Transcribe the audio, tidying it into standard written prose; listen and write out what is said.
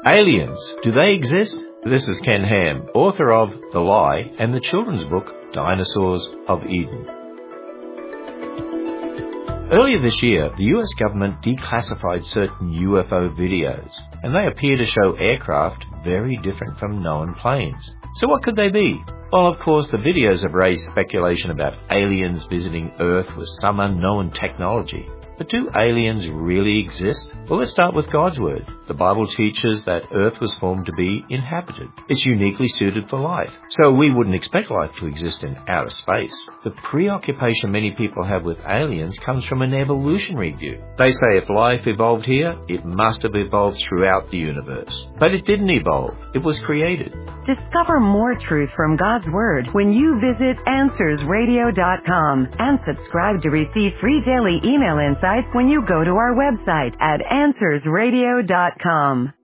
Aliens, do they exist? This is Ken Ham, author of The Lie and the children's book Dinosaurs of Eden. Earlier this year, the US government declassified certain UFO videos, and they appear to show aircraft very different from known planes. So what could they be? Well, of course, the videos have raised speculation about aliens visiting Earth with some unknown technology. But do aliens really exist? Well, let's start with God's Word. The Bible teaches that Earth was formed to be inhabited. It's uniquely suited for life. So we wouldn't expect life to exist in outer space. The preoccupation many people have with aliens comes from an evolutionary view. They say if life evolved here, it must have evolved throughout the universe. But it didn't evolve. It was created. Discover more truth from God's Word when you visit AnswersRadio.com and subscribe to receive free daily email insights when you go to our website at AnswersRadio.com.